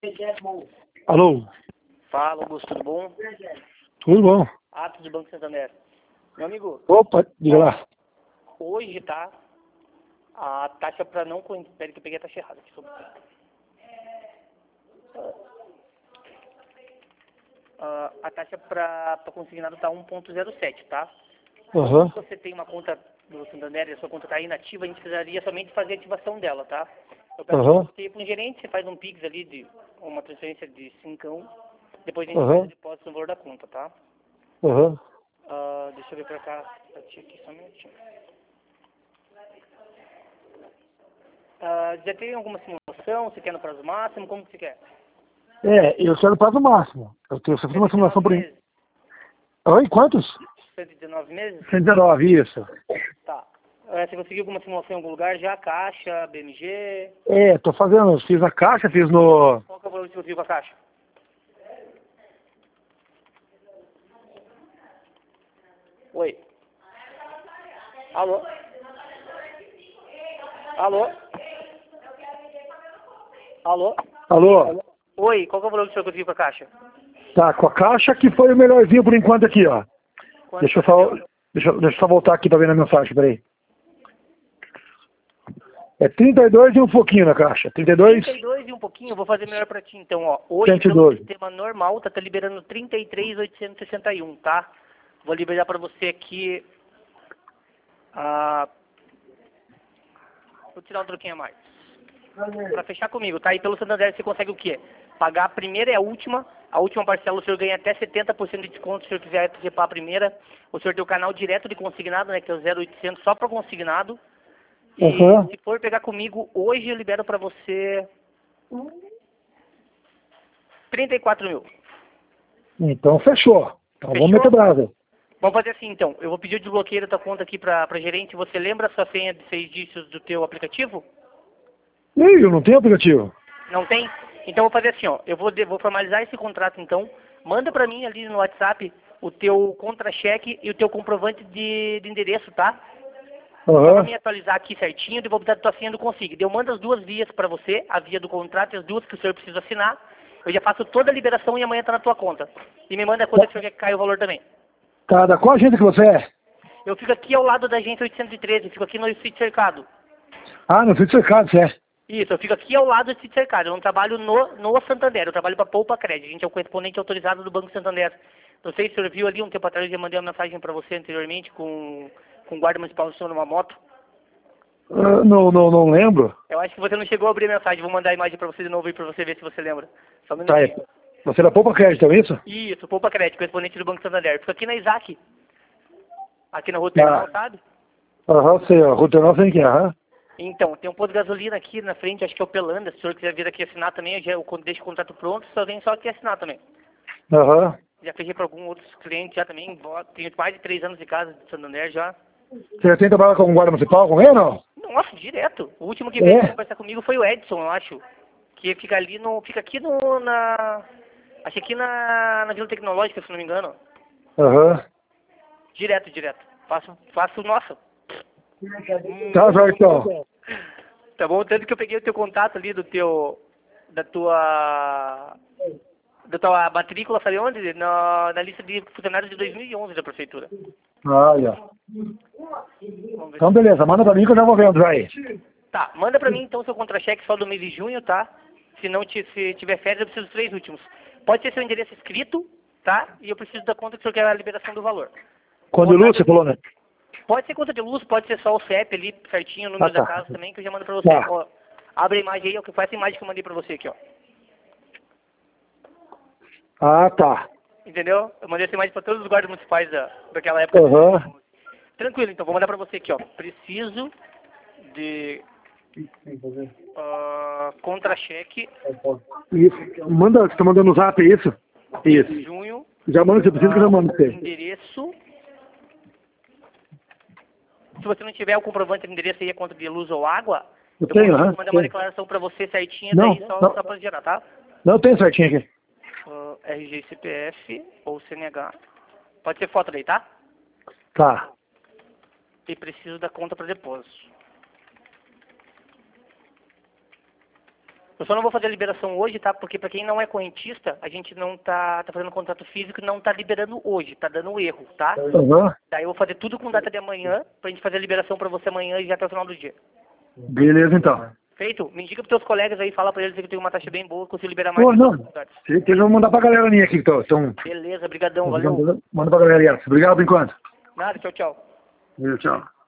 Alô? Fala, Augusto, tudo bom? Tudo bom? Atos do Banco Santander. Meu amigo, Opa, diga lá. hoje tá a taxa para não... Espera que eu peguei a taxa errada aqui. A taxa para consignado tá 1,07, tá? Aham. Se você tem uma conta do Santander e a sua conta está inativa, a gente precisaria somente fazer a ativação dela, tá? Eu peço Aham. você ir para um gerente, você faz um Pix ali de uma transferência de 5, depois a gente faz Aham. o depósito no valor da conta, tá? Aham. Deixa eu ver pra cá, pra ti aqui, só um minutinho. Já tem alguma simulação? Você quer no prazo máximo? Como que você quer? Eu quero prazo máximo. Eu tenho só fiz uma simulação 119 por... meses? Oi, quantos? 119 meses? 119, isso. Tá. Você conseguiu alguma simulação em algum lugar já? Caixa, BMG? Tô fazendo. Fiz a caixa, fiz no... Qual que é o valor que você conseguiu com a caixa? Oi. Alô? Alô? Alô? Alô? Oi, qual que é o valor que você conseguiu com a caixa? Tá, com a caixa que foi o melhorzinho por enquanto aqui, ó. Quanto Deixa eu você só... deu? Deixa eu só voltar aqui pra ver na mensagem, peraí. É 32 e um pouquinho na caixa. 32, 32 e um pouquinho, eu vou fazer melhor pra ti então, ó. Hoje, pelo 112. sistema normal, tá liberando 33.861, tá? Vou liberar pra você aqui, vou tirar um troquinho a mais. Pra fechar comigo, tá? E pelo Santander você consegue o quê? Pagar a primeira e a última parcela o senhor ganha até 70% de desconto se o senhor quiser antecipar a primeira. O senhor tem o canal direto de consignado, né, que é o 0800 só pra consignado. E Aham. se for pegar comigo, hoje eu libero pra você 34 mil. Então fechou. Então vamos meter Fechou? brasa. Vamos fazer assim então. Eu vou pedir o desbloqueio da tua conta aqui pra gerente. Você lembra a sua senha de 6 dígitos do teu aplicativo? Ih, eu não tenho aplicativo. Não tem? Então eu vou fazer assim, ó. Eu vou formalizar esse contrato então. Manda pra mim ali no WhatsApp o teu contra-cheque e o teu comprovante de endereço, tá? Só pra Aham. me atualizar aqui certinho, eu vou botar a tua senha do Consigo. Eu mando as duas vias pra você, a via do contrato e as duas que o senhor precisa assinar. Eu já faço toda a liberação e amanhã tá na tua conta. E me manda a conta que o senhor quer que caia o valor também. Tá, da qual agência que você é? Eu fico aqui ao lado da agência 813, fico aqui no Sítio Cercado. Ah, no Sítio Cercado, você é. Isso, eu fico aqui ao lado do Sítio Cercado. Eu não trabalho no Santander, eu trabalho para Poupa Crédito. A gente é o correspondente autorizado do Banco Santander. Não sei se o senhor viu ali, um tempo atrás eu já mandei uma mensagem para você anteriormente com o guarda municipal do senhor numa moto. Não lembro. Eu acho que você não chegou a abrir a mensagem, vou mandar a imagem para você de novo aí para você ver se você lembra. Só um Tá, minutinho. você é da Poupa Crédito, é isso? Isso, Poupa Crédito, correspondente do Banco Santander. Fico aqui na Isaac, aqui na Rua Tá. Terminal, sabe? Aham, sei, ó. Rutenal sei que é, aham. Então, tem um posto de gasolina aqui na frente, acho que é o Pelanda. Se o senhor quiser vir aqui assinar também, eu deixo o contrato pronto, só vem só aqui assinar também. Aham. Já fechei para alguns outros clientes já também. Tenho mais de 3 anos de casa de Santander já. Você tem trabalhado com guarda municipal com ele ou não? Nossa, direto. O último que veio É? conversar comigo foi o Edson, eu acho. Que fica ali no. Fica aqui no. Acho que aqui na Vila Tecnológica, se não me engano. Aham. Direto. Faço, nossa. Tá, já então. Tá bom? Tanto que eu peguei o teu contato ali da tua matrícula, sabe onde? Na lista de funcionários de 2011 da prefeitura. Ah, já. Vamos ver Então beleza, manda pra mim que eu já vou vendo aí. Tá, manda pra mim então seu contra-cheque só do mês de junho, tá? Se tiver férias, eu preciso dos 3 últimos. Pode ser seu endereço escrito, tá? E eu preciso da conta que o senhor quer a liberação do valor. Quando luz, você falou, né? Pode ser conta de luz, pode ser só o CEP ali, certinho, o número Ah, tá. da casa também, que eu já mando pra você. Tá. Ó, abre a imagem aí, ó, que faz essa imagem que eu mandei pra você aqui, ó. Ah, tá. Entendeu? Eu mandei essa imagem pra todos os guardas municipais daquela época. Aham. Tranquilo, então, vou mandar pra você aqui, ó. Preciso de contra-cheque Isso. Manda, você tá mandando no zap, é isso? de Isso. junho, Já manda, você precisa que eu já mando pra você. endereço. Se você não tiver o comprovante de endereço aí, a conta de luz ou água, Eu eu tenho, vou aham. mandar uma declaração pra você certinha, Não, daí não. só pra gerar, tá? Não, tem certinho aqui. RG, CPF ou CNH. Pode ser foto daí, tá? Tá. E preciso da conta para depósito. Eu só não vou fazer a liberação hoje, tá? Porque pra quem não é correntista, a gente não tá fazendo contrato físico e não tá liberando hoje, tá dando erro, tá? Uhum. Daí eu vou fazer tudo com data de amanhã, pra gente fazer a liberação pra você amanhã e já até o final do dia. Beleza, então. Feito? Me indica pros teus colegas aí, fala pra eles que eu tenho uma taxa bem boa, consigo liberar mais. Pô, não. Certeza, eu vou mandar pra galera minha aqui, então. Beleza, brigadão, valeu. Manda pra galera aí, Alex. Obrigado por enquanto. Nada, tchau, tchau. Tchau.